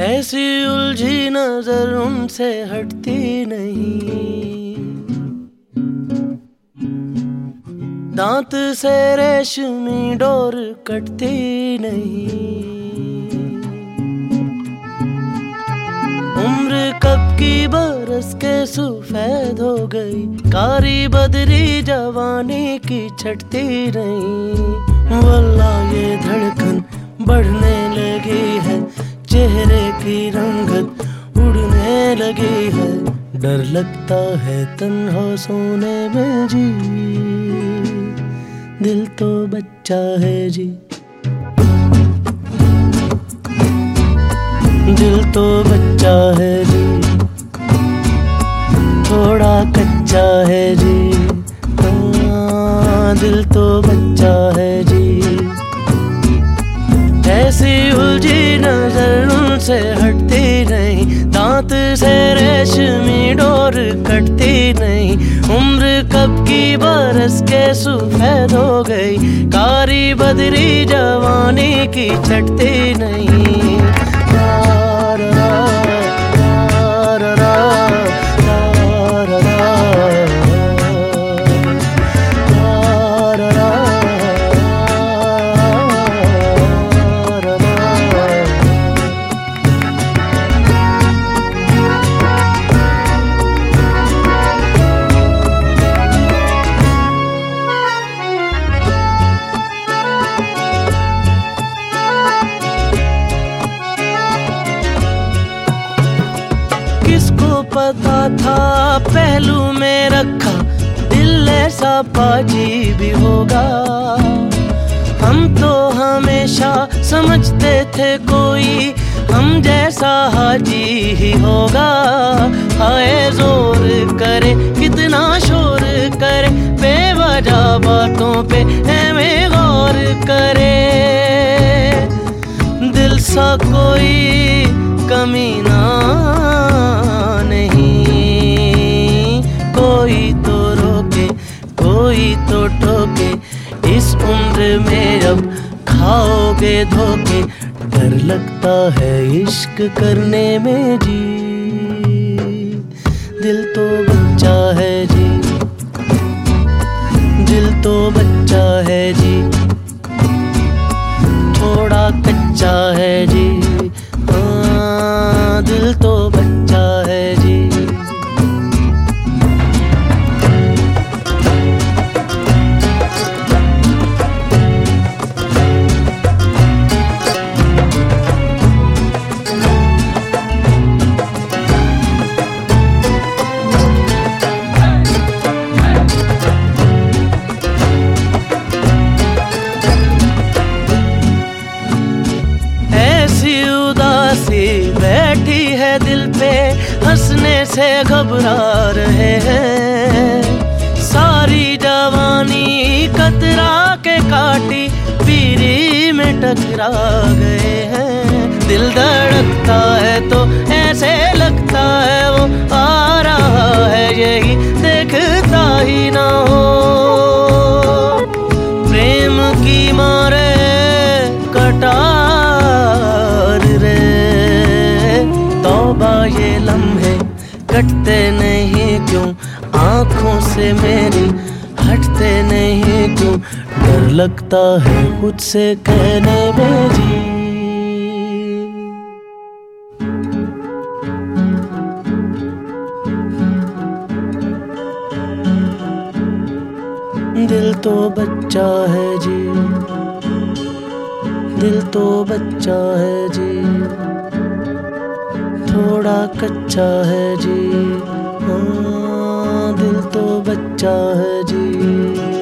ऐसी उलझी नजर उनसे हटती नहीं, दांत से रेशमी डोर कटती नहीं। उम्र कब की बरस के सफेद हो गई, कारी बदरी जवानी की छटती नहीं। वल्लाह ये धड़कन बढ़ने लगी है, चेहरे की रंगत उड़ने लगी है। डर लगता है तन्हा सोने में जी, दिल तो बच्चा है जी, दिल तो बच्चा है जी, थोड़ा कच्चा है जी। दिल तो बच्चा है जी। ऐसी उलझी नजर उनसे हटती नहीं, दांत से रेशमी डोर कटती नहीं। उम्र कब की बरस के सफेद हो गई, कारी बदरी जवानी की छटती नहीं। किसको पता था पहलू में रखा दिल ऐसा पाजी भी होगा। हम तो हमेशा समझते थे कोई हम जैसा हाजी ही होगा। हाय जोर करे कितना शोर करे, बेवजह बातों पे हमें गौर करे। दिल सा कोई कमीना नहीं, कोई तो रोके कोई तो टोके। इस उम्र में अब खाओगे धोखे, डर लगता है इश्क करने में जी। दिल तो बच्चा है जी, दिल तो बच्चा है जी, थोड़ा कच्चा है जी। दिल तो बच्चा है जी। बैठी है दिल पे हंसने से घबरा रहे हैं। सारी जवानी कतरा के काटी पीरी में टकरा गए हैं। दिल धड़कता है तो ऐसे लगता है वो आ रहा है, यही देखता ही ना हो। प्रेम की मारे कटार रे, तौबा ये लम्हे कटते नहीं क्यों, आँखों से मेरी हटते नहीं क्यों। डर लगता है खुद से कहने में जी। दिल तो बच्चा है जी, दिल तो बच्चा है जी, थोड़ा कच्चा है जी। दिल तो बच्चा है जी।